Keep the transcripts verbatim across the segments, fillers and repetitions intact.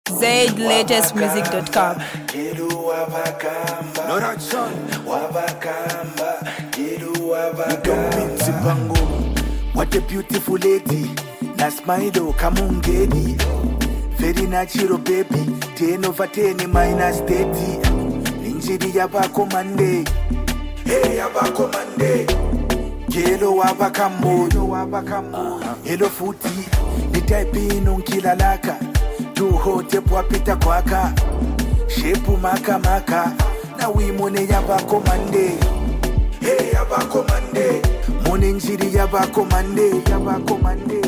zaid latest music dot com. No that son. What a beautiful lady. Na smile kamungedi. Very natural baby. ten over ten minus thirty. Ninjiri yabako mande. Hey yabako mande. Kelo wabakambo. Hello futi. Ni type ino kila laka. Tu hote pwa pita kwaka. Shepu maka maka. Na wimone yabako mande. Hey yabako mande. Mone njiri yabako mande. Yabako mande.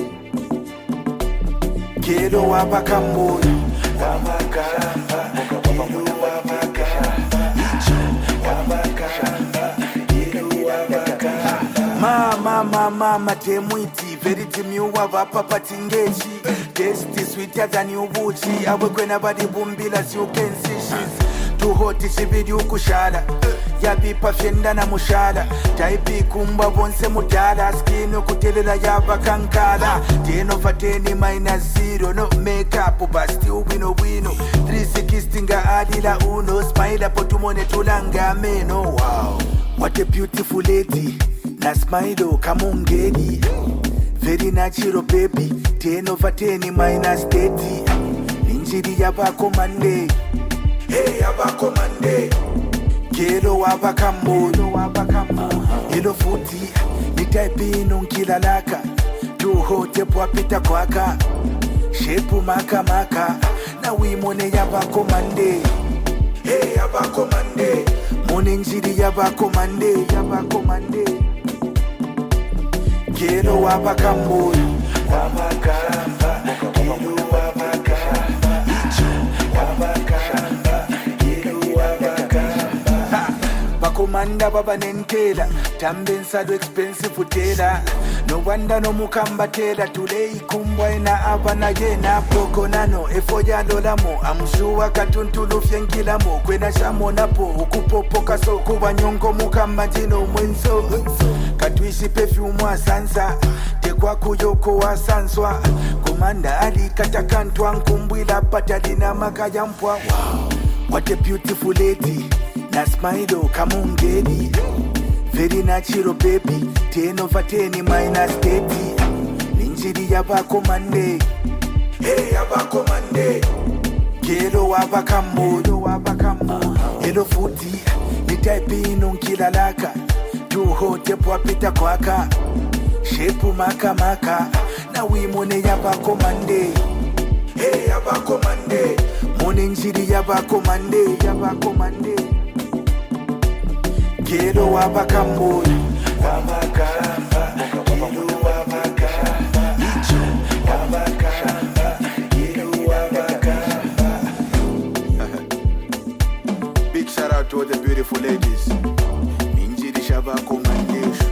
Kelo wabakambo. Wabakaramba. Kelo wabakaramba. Wabakaramba. Kelo wabakaramba. Mama mama matemuiti. Very timiwa vapa patingechi. Tasty sweeter than you buchi. Awe kwena badi bumbila as you can see she's too hot chibidi ukushala. Yabi pafyenda na mushala. Taipi kumba bonse mudala. Skin ukutelela yaba kankala. ten over ten minus zero. No makeup but still wino wino. three sixty nga adila uno. Smile potumone tulanga meno. Wow, what a beautiful lady. Na smile kamungedi. Very natural baby. ten over ten minus thirty. Ninjiri yabako mande. Hey yabako mande. Kelo wabakambo. Hello futi. Ni type ino kila laka. Tu hote pwa pita kwaka. Shepu maka maka. Na wimone yabako mande. Hey yabako mande. Mone njiri yabako mande. Yabako mande. Kelo wabakambo. Wabakaramba. Kelo wabakaramba. Wabakaramba. Kelo wabakaramba. Bakomanda baba nentela. Tambensa do expensive utela. No wonder no mukamba tela. Tulei kumbwa ina abana yena. Poko nano efoya lolamo. Amshuwa katuntulu fyenkilamo. Kwena shamo napo. Ukupopoka so kuwa nyongo mukamba jino mwenso. Katwishi perfume wa sansa. Tekwa kuyoko wa sanswa. Komanda ali katakantwa. Nkumbwila patalina makaya mpwa. Wow, what a beautiful lady. Na smile kamungedi. Very natural baby. ten over ten minus thirty. Ninjiri yabako mande. Hey yabako mande. Kelo wabakambo. Hello futi. Ni type ino kila laka. Tu hote pwa pita kwaka. Shepu maka maka. Na wimone yabako mande. Hey yabako mande. Mone njiri yabako mande. Yabako mande. Kelo wabakambo. Wabakaramba. Kelo wabakaramba. Wabakaramba. Kelo wabakaramba. Big shout out to all the beautiful ladies. Ninjiri shabako mandeshu.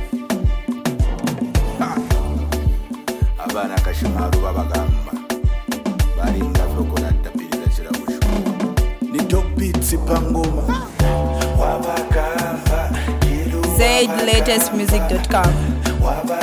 Abana kashimaru babagamba. Baringa flokola tapiriza chiramushu. Ni dog beats pangoma. Wabakaramba. zaid latest music dot com.